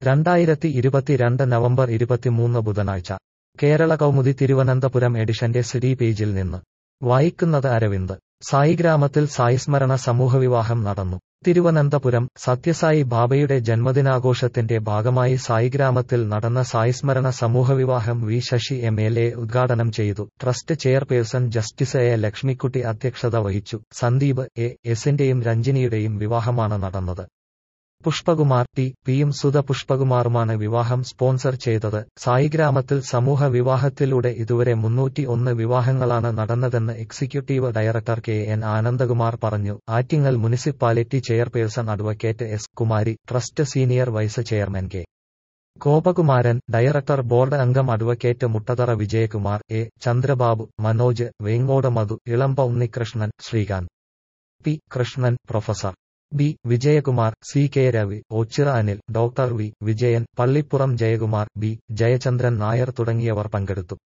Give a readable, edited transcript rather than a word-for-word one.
2022 November 23 ബുധനാഴ്ച കേരള കൗമുദി തിരുവനന്തപുരം എഡിഷന്റെ CD പേജിൽ നിന്ന് വായിക്കുന്നത് അരവിന്ദ്. സായിഗ്രാമത്തിൽ സായിസ്മരണ സമൂഹവിവാഹം നടന്നു. തിരുവനന്തപുരം സത്യസായി ബാബയുടെ ജന്മദിനാഘോഷത്തിന്റെ ഭാഗമായി സായിഗ്രാമത്തിൽ നടന്ന സായിസ്മരണ സമൂഹവിവാഹം വി ശശി MLA ഉദ്ഘാടനം ചെയ്തു. Trust chairperson justice A Lakshmikutty അധ്യക്ഷത വഹിച്ചു. സന്ദീപ് എസിന്റെയും രഞ്ജിനിയുടെയും വിവാഹമാണ് നടന്നത്. പുഷ്പകുമാർ പിയും സുധ പുഷ്പകുമാറുമാണ് വിവാഹം സ്പോൺസർ ചെയ്തത്. സായിഗ്രാമത്തിൽ സമൂഹ വിവാഹത്തിലൂടെ ഇതുവരെ 301 വിവാഹങ്ങളാണ് നടന്നതെന്ന് എക്സിക്യൂട്ടീവ് ഡയറക്ടർ KN ആനന്ദകുമാർ പറഞ്ഞു. Attingal municipality chairperson advocate S Kumari, trust senior vice chairman K Gopakumaran, director board അംഗം advocate Muttathara Vijayakumar, Chandrababu, Manoj, Vengode Madhu, Elamba Unnikrishnan, Srikanth P Krishnan, professor B Vijayakumar, CK Ravi, Ochira Anil, doctor V Vijayan, Pallippuram Jayakumar, B Jayachandran Nair തുടങ്ങിയവർ പങ്കെടുത്തു.